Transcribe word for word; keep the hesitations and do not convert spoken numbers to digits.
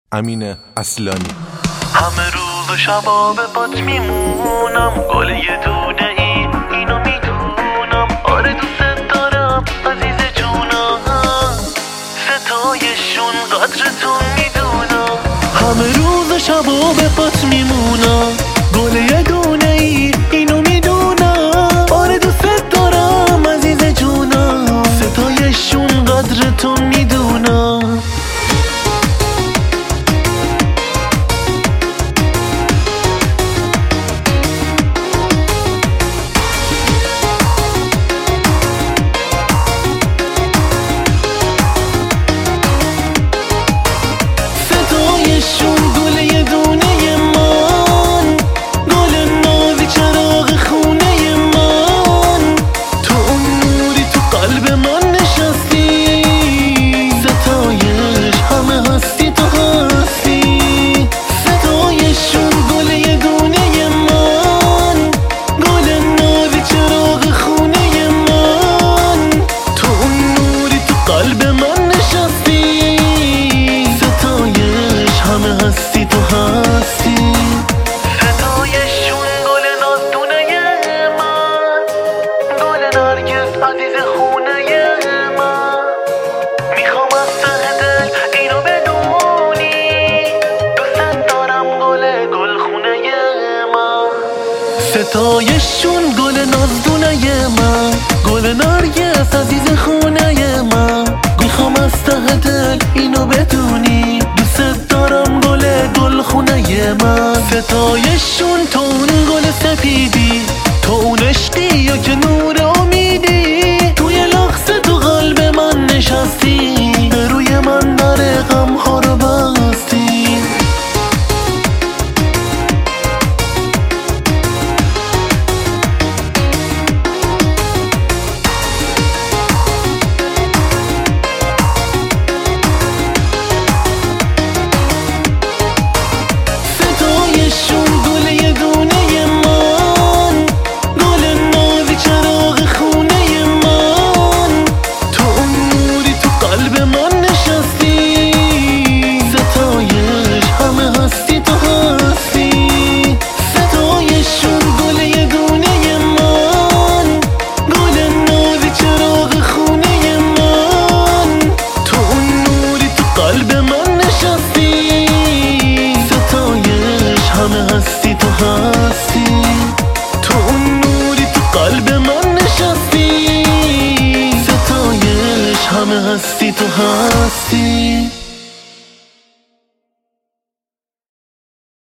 امین اصلانی. همه روز و شبا به پات میمونم، گل یه دونه ای اینو میدونم. آره دوست دارم عزیز جونم، ستایشون قدرتون میدونم. همه روز و شبا به پات میمونم، گل یه دونه ای اینو میدونم. آره دوست دارم عزیز جونم، ستایشون قدرتون میدونم. عزیز خونه من، میخوام از ته دل اینو بدونی، دوست دارم گل گل خونه من. ستایشون گل نازدونه من، گل نرگس عزیز خونه من. میخوام از ته دل اینو بدونی،